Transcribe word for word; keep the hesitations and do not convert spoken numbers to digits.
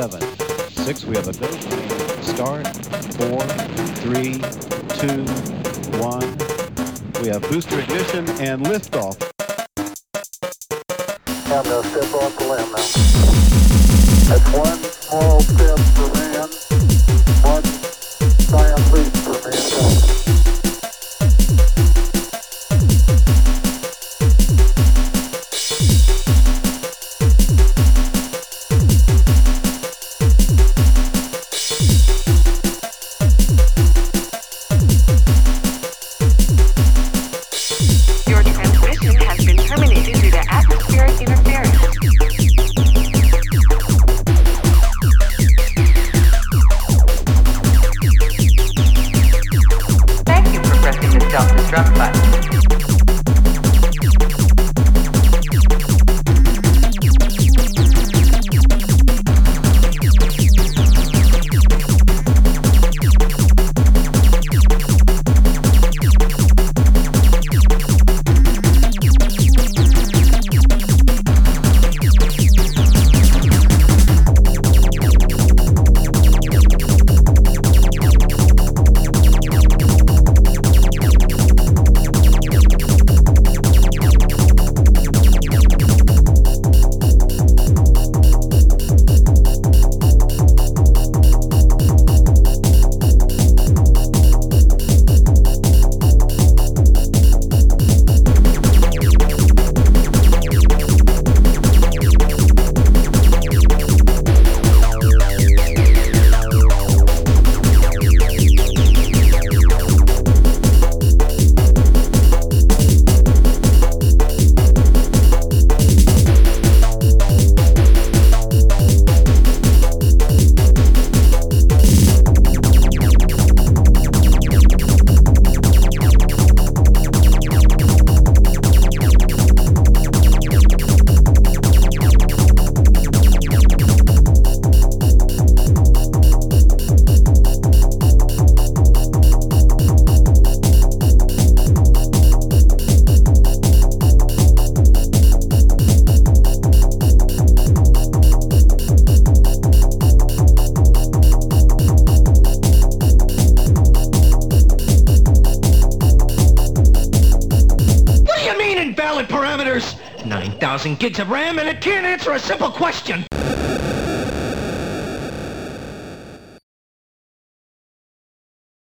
seven, six, we have a go. Start, four, three, two, one. We have booster ignition and liftoff. I'm going to step off the limb now. That's one small step for man, one giant leap for mankind. Your transmission has been terminated due to atmospheric interference. Thank you for pressing the self-destruct button. Invalid parameters! nine thousand gigs of RAM and it can't answer a simple question!